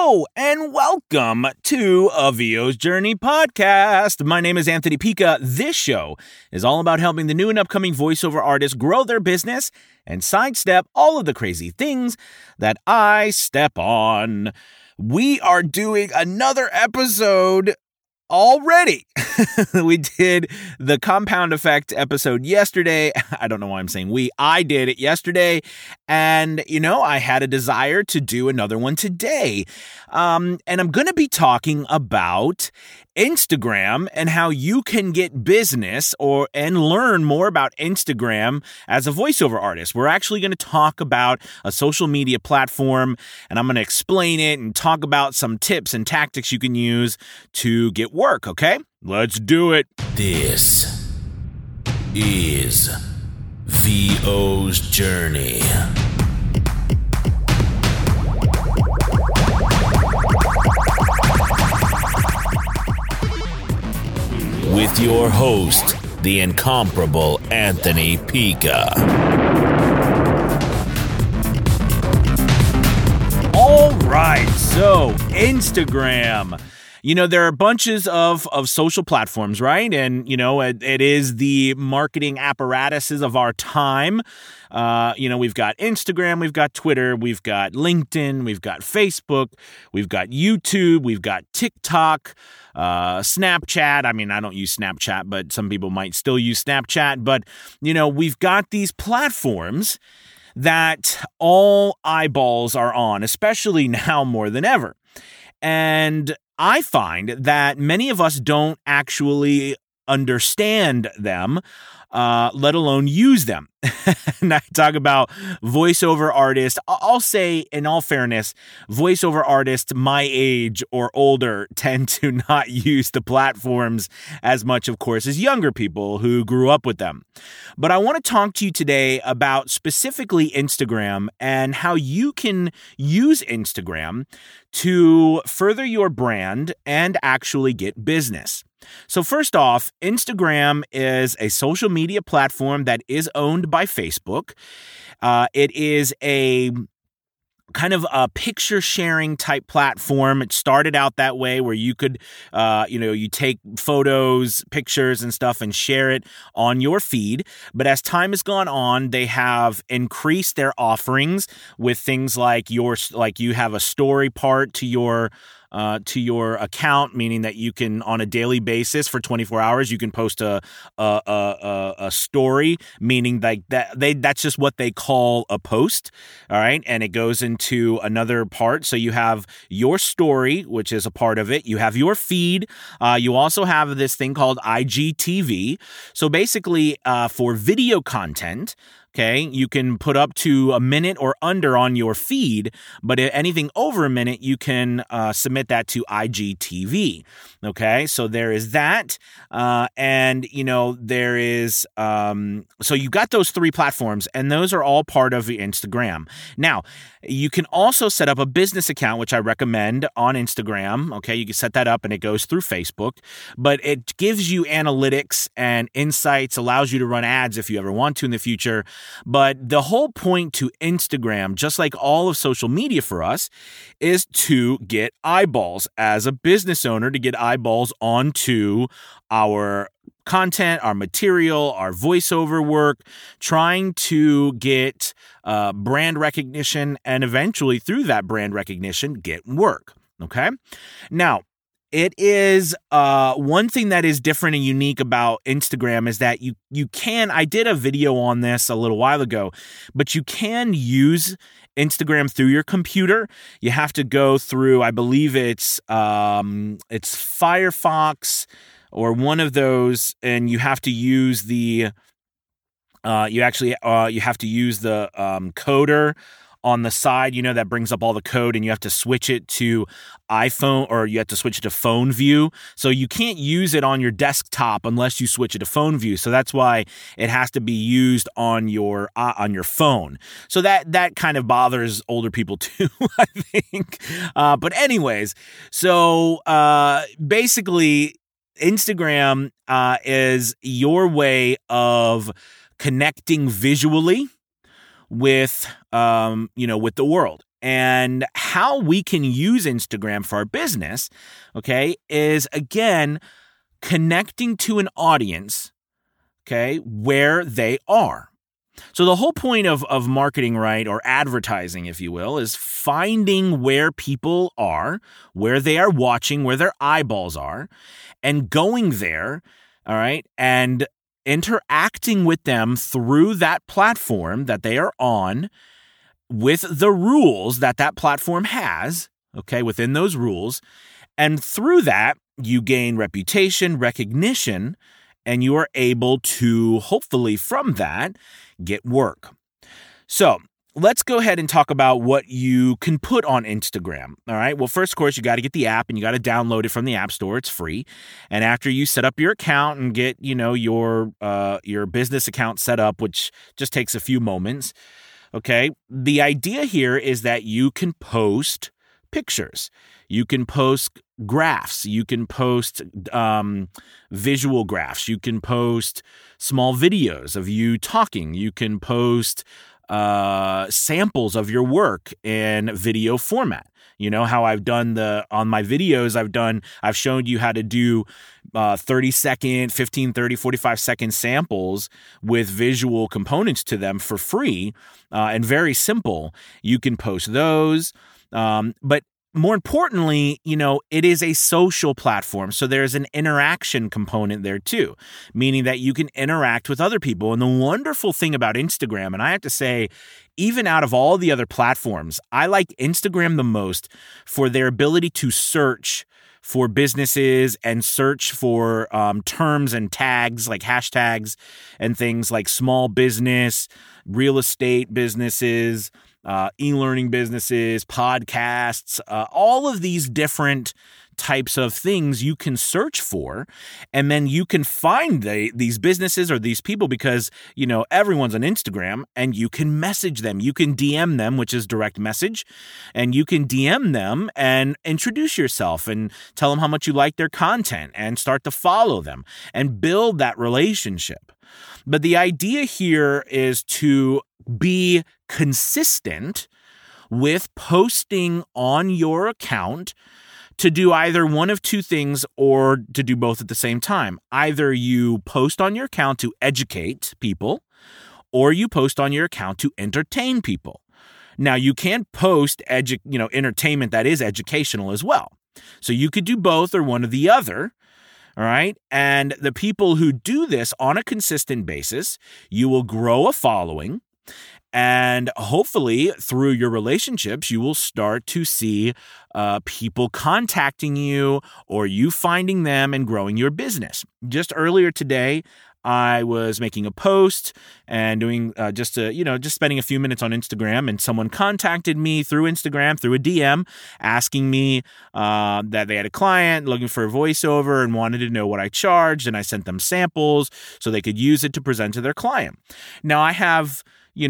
Hello and welcome to A VO's Journey podcast. My name is Anthony Pica. This show is all about helping the new and upcoming voiceover artists grow their business and sidestep all of the crazy things that I step on. We are doing another episode already. We did the compound effect episode yesterday. I don't know why I'm saying we. I did it yesterday. And, I had a desire to do another one today. And I'm going to be talking about Instagram and how you can get business and learn more about Instagram as a voiceover artist. We're actually going to talk about a social media platform, and I'm going to explain it and talk about some tips and tactics you can use to get work, okay? Let's do it. This is VO's Journey. With your host, the incomparable Anthony Pica. All right, so Instagram. There are bunches of social platforms, right? And, it is the marketing apparatuses of our time. We've got Instagram, we've got Twitter, we've got LinkedIn, we've got Facebook, we've got YouTube, we've got TikTok, Snapchat. I mean, I don't use Snapchat, but some people might still use Snapchat. But, we've got these platforms that all eyeballs are on, especially now more than ever. And I find that many of us don't actually understand them, let alone use them. And I talk about voiceover artists. I'll say, in all fairness, voiceover artists my age or older tend to not use the platforms as much, of course, as younger people who grew up with them. But I want to talk to you today about specifically Instagram and how you can use Instagram to further your brand and actually get business. So first off, Instagram is a social media platform that is owned by Facebook. It is a kind of a picture sharing type platform. It started out that way where you could, you take photos, pictures and stuff and share it on your feed. But as time has gone on, they have increased their offerings with things like you have a story part to your account, meaning that you can, on a daily basis for 24 hours, you can post a story, meaning like that's just what they call a post. All right. And it goes into another part. So you have your story, which is a part of it. You have your feed. You also have this thing called IGTV. So basically, for video content, okay, you can put up to a minute or under on your feed, but anything over a minute, you can submit that to IGTV. Okay, so there is that. And, there is, so you got those three platforms, and those are all part of Instagram. Now, you can also set up a business account, which I recommend on Instagram. Okay, you can set that up and it goes through Facebook, but it gives you analytics and insights, allows you to run ads if you ever want to in the future. But the whole point to Instagram, just like all of social media for us, is to get eyeballs as a business owner, to get eyeballs onto our content, our material, our voiceover work, trying to get brand recognition, and eventually through that brand recognition, get work. Okay? Now, it is one thing that is different and unique about Instagram is that you can, I did a video on this a little while ago, but you can use Instagram through your computer. You have to go through, I believe it's Firefox or one of those, and you have to use the you have to use the coder on the side, that brings up all the code, and you have to switch it to iPhone, or you have to switch it to phone view. So you can't use it on your desktop unless you switch it to phone view. So that's why it has to be used on your phone. So that kind of bothers older people too, I think. But anyways, so basically, Instagram is your way of connecting visually with the world. And how we can use Instagram for our business, okay, is again connecting to an audience, okay, where they are. So the whole point of marketing, right, or advertising, if you will, is finding where people are, where they are watching, where their eyeballs are, and going there, all right, and interacting with them through that platform that they are on with the rules that that platform has, okay, within those rules. And through that, you gain reputation, recognition, and you are able to, hopefully from that, get work. So let's go ahead and talk about what you can put on Instagram. All right. Well, first, of course, you got to get the app and you got to download it from the App Store. It's free. And after you set up your account and get, your business account set up, which just takes a few moments. Okay. The idea here is that you can post pictures. You can post graphs. You can post visual graphs. You can post small videos of you talking. You can post samples of your work in video format. You know how I've done on my videos, I've shown you how to do 30-second, 15, 30, 45-second samples with visual components to them for free and very simple. You can post those. But more importantly, it is a social platform. So there's an interaction component there too, meaning that you can interact with other people. And the wonderful thing about Instagram, and I have to say, even out of all the other platforms, I like Instagram the most for their ability to search for businesses and search for terms and tags like hashtags and things like small business, real estate businesses, e-learning businesses, podcasts, all of these different types of things you can search for, and then you can find these businesses or these people because, everyone's on Instagram, and you can message them. You can DM them, which is direct message, and you can DM them and introduce yourself and tell them how much you like their content and start to follow them and build that relationship. But the idea here is to be consistent with posting on your account to do either one of two things or to do both at the same time. Either you post on your account to educate people or you post on your account to entertain people. Now, you can post entertainment that is educational as well. So you could do both or one or the other. All right. And the people who do this on a consistent basis, you will grow a following. And hopefully through your relationships, you will start to see people contacting you or you finding them and growing your business. Just earlier today, I was making a post and doing just spending a few minutes on Instagram, and someone contacted me through Instagram, through a DM, asking me that they had a client looking for a voiceover and wanted to know what I charged, and I sent them samples so they could use it to present to their client. Now, I have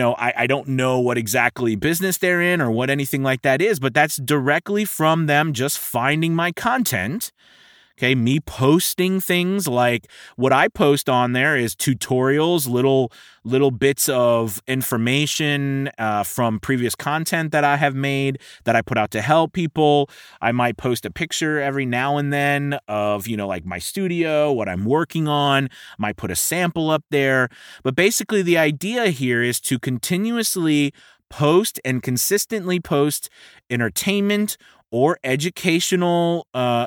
I don't know what exactly business they're in or what anything like that is, but that's directly from them just finding my content. Okay, me posting things like what I post on there is tutorials, little bits of information from previous content that I have made that I put out to help people. I might post a picture every now and then of, like my studio, what I'm working on. I might put a sample up there. But basically the idea here is to continuously post and consistently post entertainment or educational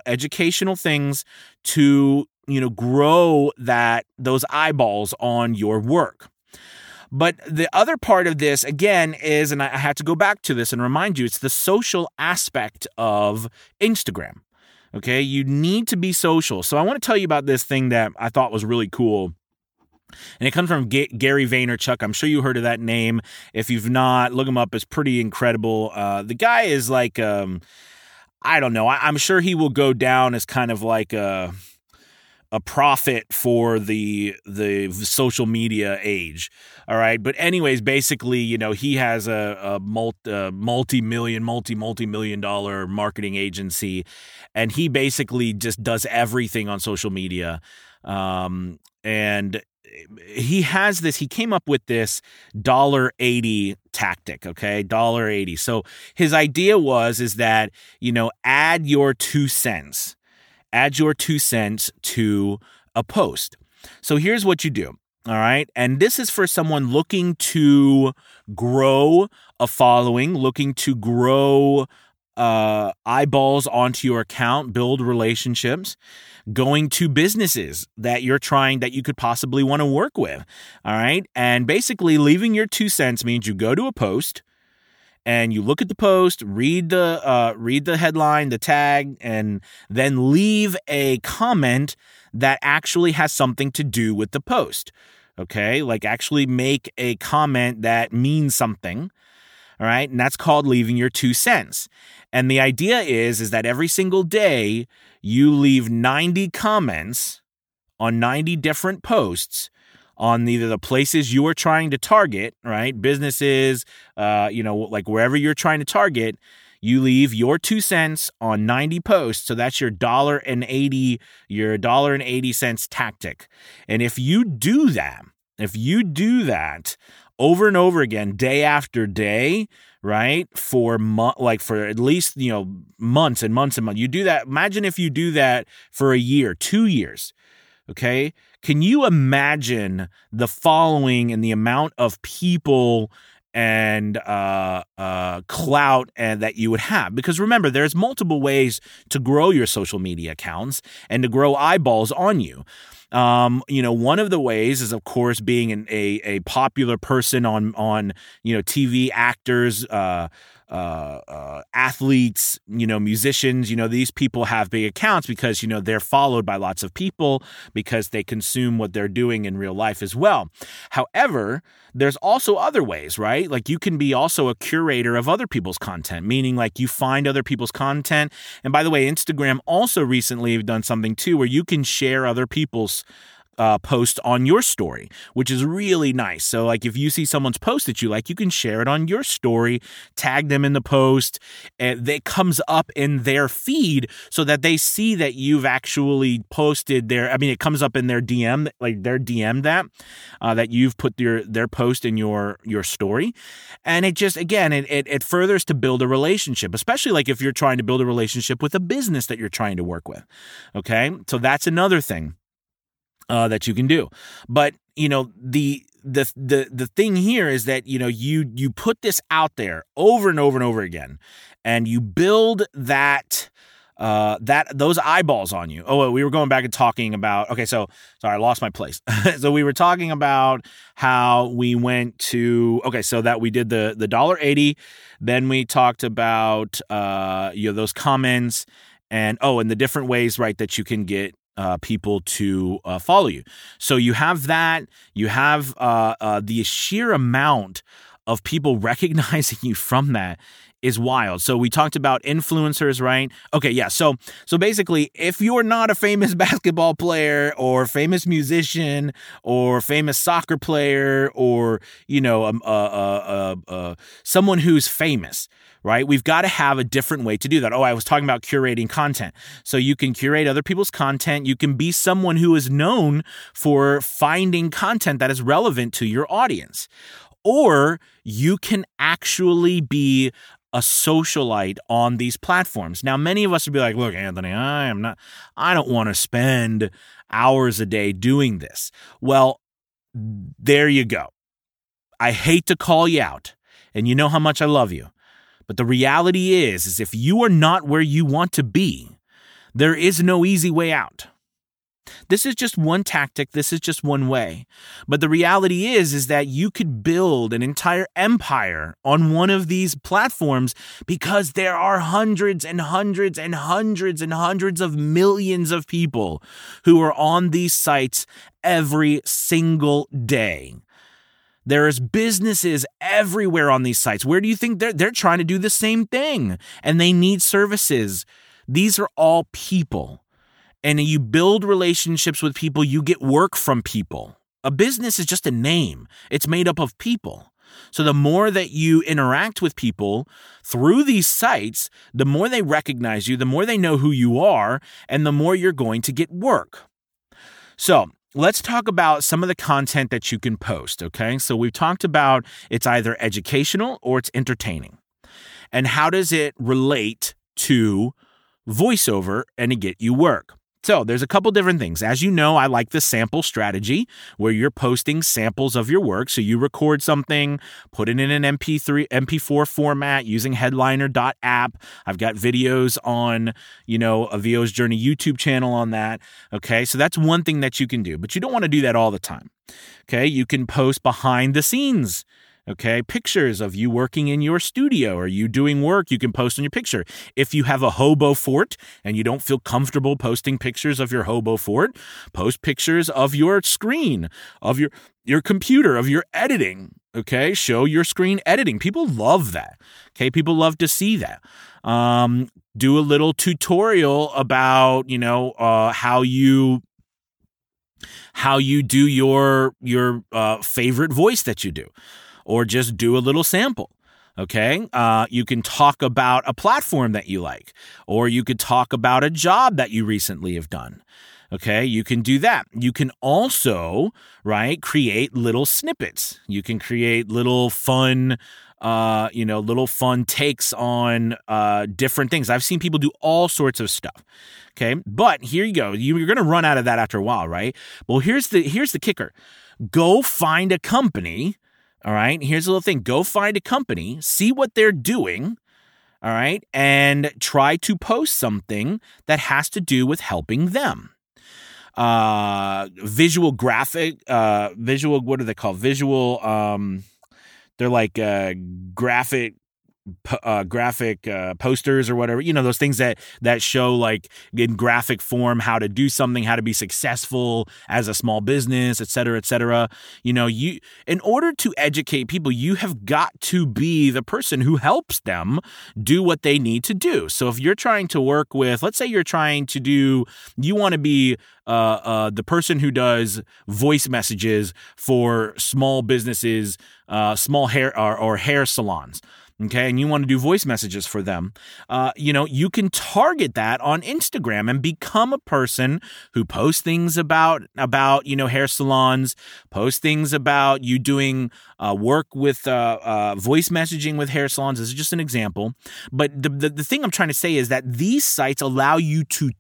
things to, grow those eyeballs on your work. But the other part of this, again, is, and I have to go back to this and remind you, it's the social aspect of Instagram. Okay, you need to be social. So I want to tell you about this thing that I thought was really cool. And it comes from Gary Vaynerchuk. I'm sure you heard of that name. If you've not, look him up. It's pretty incredible. The guy is like, I don't know. I'm sure he will go down as kind of like a prophet for the social media age. All right. But anyways, basically, he has a multi-million dollar marketing agency, and he basically just does everything on social media. And he came up with this $1.80 tactic, okay? $1.80. So his idea is that, add your 2 cents. Add your 2 cents to a post. So here's what you do. All right. And this is for someone looking to grow a following, looking to grow eyeballs onto your account, build relationships, going to businesses that you could possibly want to work with. All right. And basically leaving your 2 cents means you go to a post and you look at the post, read the headline, the tag, and then leave a comment that actually has something to do with the post. Okay, like actually make a comment that means something. All right, and that's called leaving your 2 cents. And the idea is that every single day you leave 90 comments on 90 different posts on either the places you are trying to target, right? Businesses, like wherever you're trying to target, you leave your 2 cents on 90 posts. So that's your $1.80 tactic. And if you do that over and over again, day after day, right? For at least, months and months and months. You do that. Imagine if you do that for a year, 2 years. Okay. Can you imagine the following and the amount of people and clout that you would have? Because remember, there's multiple ways to grow your social media accounts and to grow eyeballs on you. One of the ways is, of course, being a popular person on TV, actors, athletes, musicians. These people have big accounts because, they're followed by lots of people because they consume what they're doing in real life as well. However, there's also other ways, right? Like you can be also a curator of other people's content, meaning like you find other people's content. And by the way, Instagram also recently have done something too, where you can share other people's post on your story, which is really nice. So like if you see someone's post that you like, you can share it on your story, tag them in the post, and it comes up in their feed so that they see that you've actually posted it comes up in their DM, like their DM that you've put their post in your story. And it just, again, it furthers to build a relationship, especially like if you're trying to build a relationship with a business that you're trying to work with. Okay. So that's another thing that you can do. But, the thing here is that, you put this out there over and over and over again, and you build those eyeballs on you. Oh, we were going back and talking about, okay, so sorry, I lost my place. So we were talking about how we went to, so that we did the $1.80. Then we talked about, those comments and the different ways, right, that you can get people to follow you. So you have that. You have the sheer amount of people recognizing you from that is wild. So we talked about influencers, right? Okay, yeah. So basically, if you're not a famous basketball player or famous musician or famous soccer player or someone who's famous, right? We've got to have a different way to do that. Oh, I was talking about curating content. So you can curate other people's content. You can be someone who is known for finding content that is relevant to your audience. Or you can actually be a socialite on these platforms. Now, many of us would be like, look, Anthony, I don't want to spend hours a day doing this. Well, there you go. I hate to call you out, and you know how much I love you. But the reality is if you are not where you want to be, there is no easy way out. This is just one tactic. This is just one way. But the reality is that you could build an entire empire on one of these platforms because there are hundreds and hundreds and hundreds and hundreds of millions of people who are on these sites every single day. There's businesses everywhere on these sites. Where do you think they're trying to do the same thing? And they need services. These are all people. And you build relationships with people, you get work from people. A business is just a name. It's made up of people. So the more that you interact with people through these sites, the more they recognize you, the more they know who you are, and the more you're going to get work. So let's talk about some of the content that you can post, okay? So we've talked about it's either educational or it's entertaining. And how does it relate to voiceover and to get you work? So there's a couple different things. As you know, I like the sample strategy where you're posting samples of your work. So you record something, put it in an MP4 format using Headliner.app. I've got videos on, a VO's Journey YouTube channel on that. Okay, so that's one thing that you can do, but you don't want to do that all the time. Okay, you can post behind the scenes. Okay, pictures of you working in your studio or you doing work, you can post on your picture. If you have a hobo fort and you don't feel comfortable posting pictures of your hobo fort, post pictures of your screen, of your computer, of your editing. Okay, show your screen editing. People love that. Okay, people love to see that. Do a little tutorial about, how you do your favorite voice that you do. Or just do a little sample, okay? You can talk about a platform that you like, or you could talk about a job that you recently have done, okay? You can do that. You can also, create little snippets. You can create little fun takes on different things. I've seen people do all sorts of stuff, okay? But here you go. You're going to run out of that after a while, right? Well, here's the kicker. Go find a company. All right, here's a little thing. Go find a company, see what they're doing, all right, and try to post something that has to do with helping them. Visual, what are they called? They're like graphic posters or whatever, those things that show like in graphic form how to do something, how to be successful as a small business, et cetera, et cetera. You, in order to educate people, you have got to be the person who helps them do what they need to do. So if you're trying to work with, let's say you want to be the person who does voice messages for small businesses, small hair or hair salons. Okay, and you want to do voice messages for them, you can target that on Instagram and become a person who posts things about hair salons, post things about you doing work with voice messaging with hair salons. This is just an example. But the thing I'm trying to say is that these sites allow you to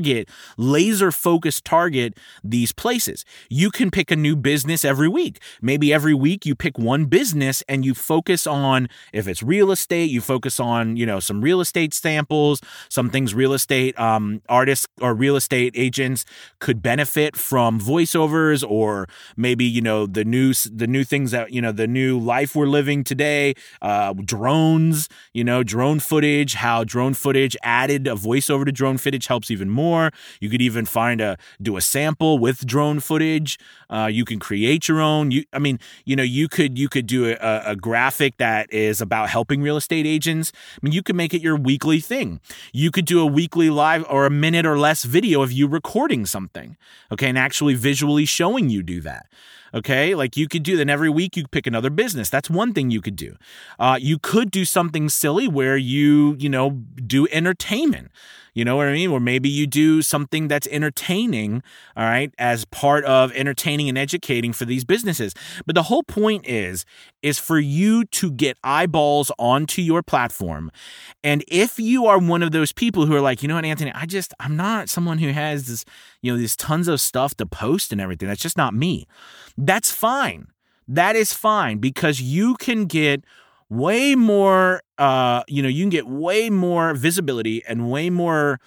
laser focus target these places. You can pick a new business every week. Maybe every week you pick one business and you focus on, if it's real estate, you focus on, some real estate samples, some things real estate artists or real estate agents could benefit from voiceovers, or maybe, the new things that, the new life we're living today, drones, drone footage, how drone footage added a voiceover to drone footage helps even more. You could even do a sample with drone footage. You can create your own. You could do a graphic that is about helping real estate agents. You could make it your weekly thing. You could do a weekly live or a minute or less video of you recording something, okay, and actually visually showing you do that. Okay, like you could do that every week. You pick another business. That's one thing you could do. You could do something silly where you do entertainment. You know what I mean? Or maybe you do something that's entertaining, all right, as part of entertaining and educating for these businesses. But the whole point is for you to get eyeballs onto your platform. And if you are one of those people who are like, you know what, Anthony, I'm not someone who has this, these tons of stuff to post and everything. That's just not me. That's fine. That is fine, because you can get way more, you can get way more visibility and way more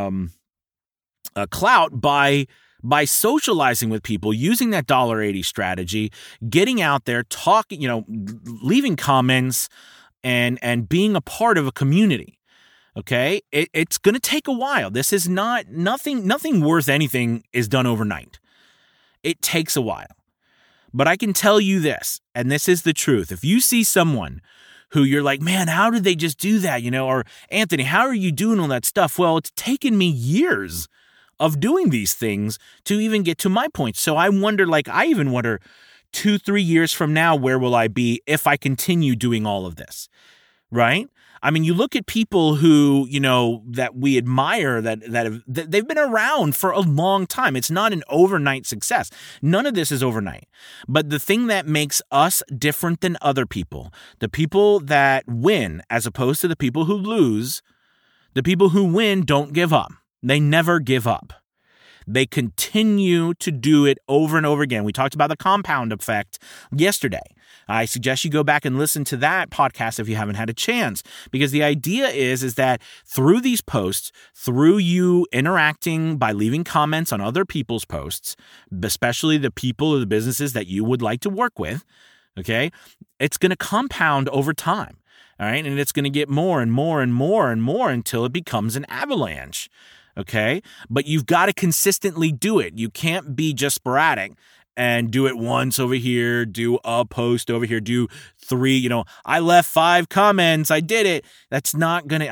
clout by socializing with people, using that $1.80 strategy, getting out there, talking, leaving comments and being a part of a community. Okay, it's going to take a while. This is nothing worth anything is done overnight. It takes a while. But I can tell you this, and this is the truth. If you see someone who you're like, man, how did they just do that? Or Anthony, how are you doing all that stuff? Well, it's taken me years of doing these things to even get to my point. So I even wonder 2-3 years from now, where will I be if I continue doing all of this? Right? I mean, you look at people who, that we admire that they've been around for a long time. It's not an overnight success. None of this is overnight. But the thing that makes us different than other people, the people that win as opposed to the people who lose, the people who win don't give up. They never give up. They continue to do it over and over again. We talked about the compound effect yesterday. I suggest you go back and listen to that podcast if you haven't had a chance, because the idea is that through these posts, through you interacting by leaving comments on other people's posts, especially the people or the businesses that you would like to work with, okay, it's going to compound over time. All right. And it's going to get more and more and more and more until it becomes an avalanche. Okay. But you've got to consistently do it. You can't be just sporadic and do it once over here, do a post over here, do 3, I left 5 comments. I did it. That's not going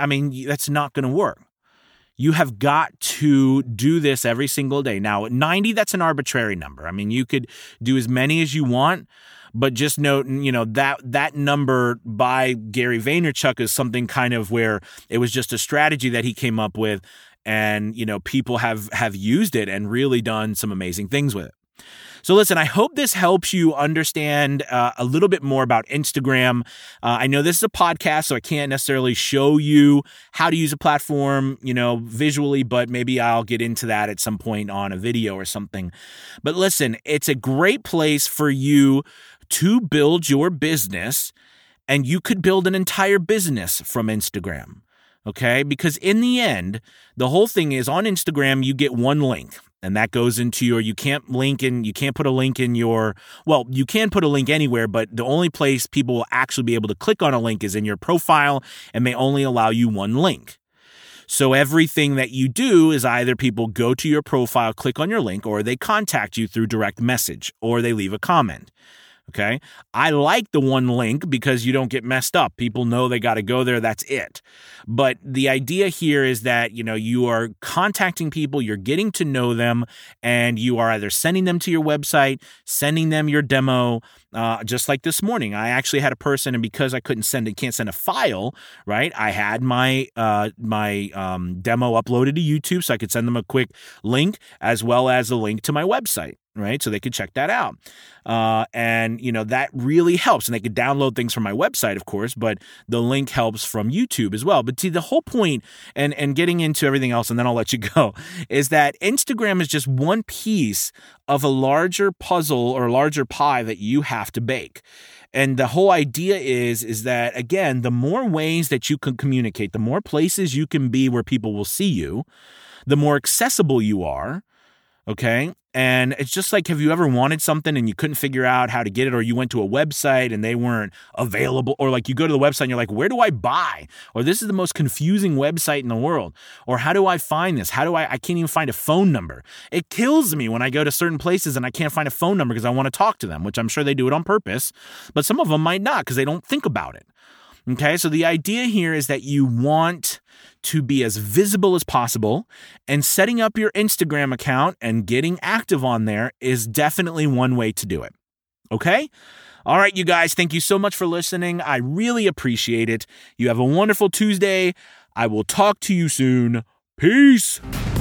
to work. You have got to do this every single day. Now, 90, that's an arbitrary number. I mean, you could do as many as you want. But just note, that number by Gary Vaynerchuk is something kind of where it was just a strategy that he came up with, and people have used it and really done some amazing things with it. So listen, I hope this helps you understand a little bit more about Instagram. I know this is a podcast, so I can't necessarily show you how to use a platform, visually, but maybe I'll get into that at some point on a video or something. But listen, it's a great place for you to build your business, and you could build an entire business from Instagram. Okay? Because in the end, the whole thing is on Instagram, you get one link. And that goes into you can't put a link in you can put a link anywhere, but the only place people will actually be able to click on a link is in your profile, and they only allow you one link. So everything that you do is either people go to your profile, click on your link, or they contact you through direct message, or they leave a comment. Okay. I like the one link because you don't get messed up. People know they got to go there. That's it. But the idea here is that, you are contacting people, you're getting to know them, and you are either sending them to your website, sending them your demo. Just like this morning, I actually had a person, and because I can't send a file, right? I had my demo uploaded to YouTube, so I could send them a quick link as well as a link to my website. Right. So they could check that out. And that really helps. And they could download things from my website, of course, but the link helps from YouTube as well. But see, the whole point, and getting into everything else, and then I'll let you go, is that Instagram is just one piece of a larger puzzle or larger pie that you have to bake. And the whole idea is that, again, the more ways that you can communicate, the more places you can be where people will see you, the more accessible you are. Okay. And it's just like, have you ever wanted something and you couldn't figure out how to get it, or you went to a website and they weren't available, or like you go to the website and you're like, where do I buy? Or this is the most confusing website in the world. Or how do I find this? I can't even find a phone number. It kills me when I go to certain places and I can't find a phone number because I want to talk to them, which I'm sure they do it on purpose, but some of them might not because they don't think about it. Okay, so the idea here is that you want to be as visible as possible, and setting up your Instagram account and getting active on there is definitely one way to do it. Okay? All right, you guys, thank you so much for listening. I really appreciate it. You have a wonderful Tuesday. I will talk to you soon. Peace.